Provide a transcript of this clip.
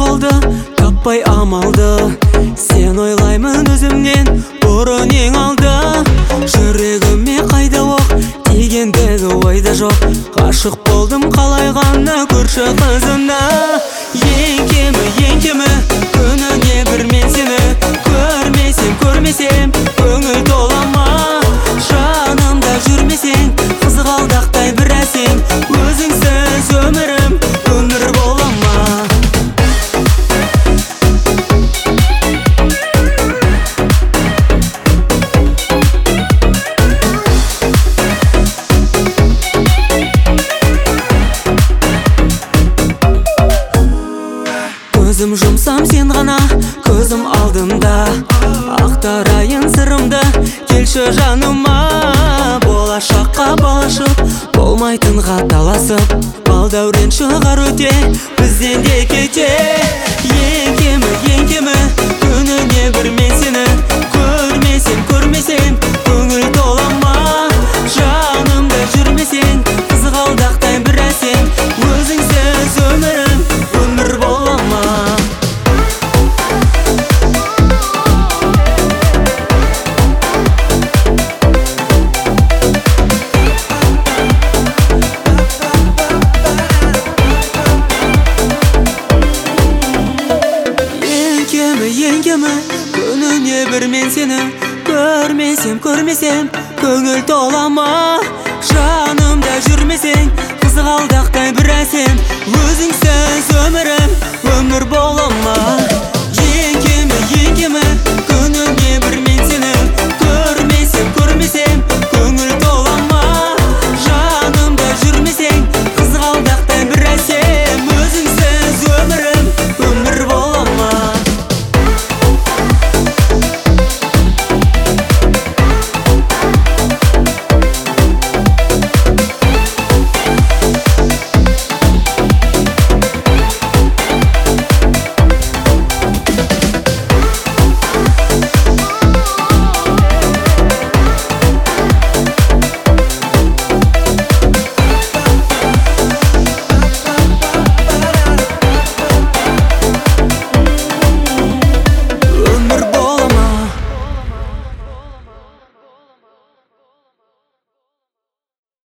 қалды, таппай амалды. Сен ойлаймын өзімнен бұрын ең алды. Жүрегіме қайда оқ дегендегі ойда жоқ. Ғашық болдым қалай ғана көрші қызына. Ең кемі күніне бір мен сені көрмесем көңіл тола ма? Жанымда жүрмесең қызғалдақтай бір әсем, өзіңсіз өмірім өмір бола ма? Көзім жұмсам сен ғана көзім алдымда. Ақтарайын сырымды келші жаныма. Болашаққа балашып болмайтынға таласып, балдәурен шығар өте бізден де кете. Ең кемі күніне бір мен сені көрмесем көңіл тола ма? Жанымда жүрмесең қызғалдақтай бір әсем, өзіңсіз өмірім өмір бола ма? Ең кемі күніне бір мен сені көрмесем көңіл тола ма? Жанымда жүрмесең қызғалдақтай бір әсем, өзіңсіз өмірім өмір бола ма?